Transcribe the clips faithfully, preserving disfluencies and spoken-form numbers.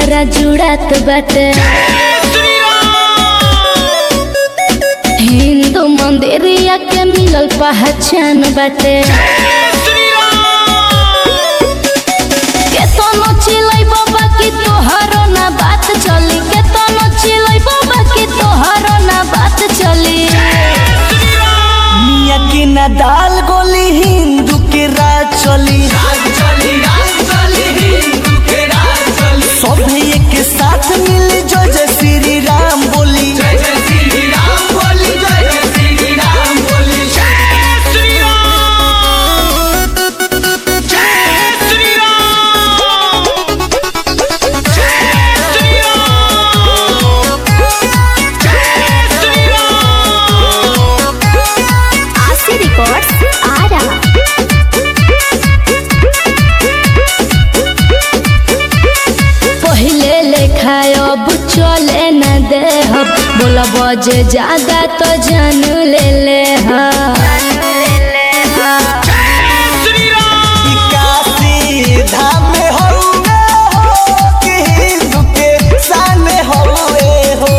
जियरा जुड़ात बाटे। हिंदू मंदिरिया के मिलल पहचान बाटे। केतनो चिलै बाबा की तोहरो ना बात चली, केतनो चिलै बाबा की तोहरो ना बात चली। मिया की ना दाल गोली हिंदू के राज चली। सब एक साथ मिल जय जय श्री राम बोली। अब चले न दे हम, बोला बजे ज्यादा तो जान ले ले हाँ। धाम में होवे हो कि हिंदू के शान होवे हो।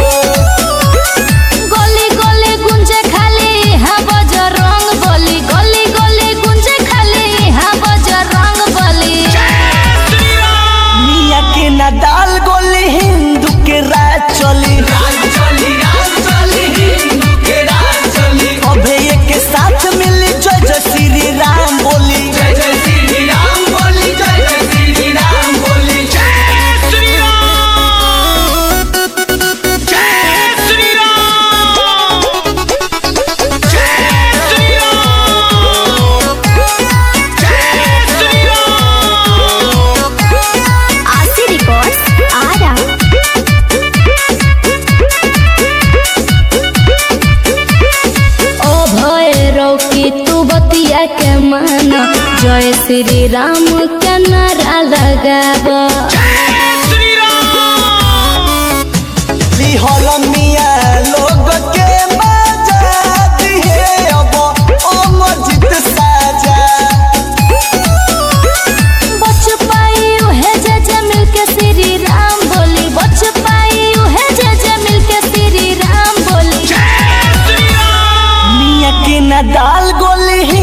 गली गली गुंजे खाली हाँ बजरंग बोली, गली गली गुंजे खाली हाँ बजरंग बोली। मिया के ना दाल गोली हिंदू के राज चली। अबे एक साथ मिल जय जय श्री राम बोली। के माना जय श्री राम के नारा लगाबा। मिया लोग के मजा दिए अब अमरजीत साजा। बच पाई उहे जे जे मिल के श्री राम बोली, बच पाई उहे जे जे मिल के श्री राम बोली। मिया की ना दाल गोली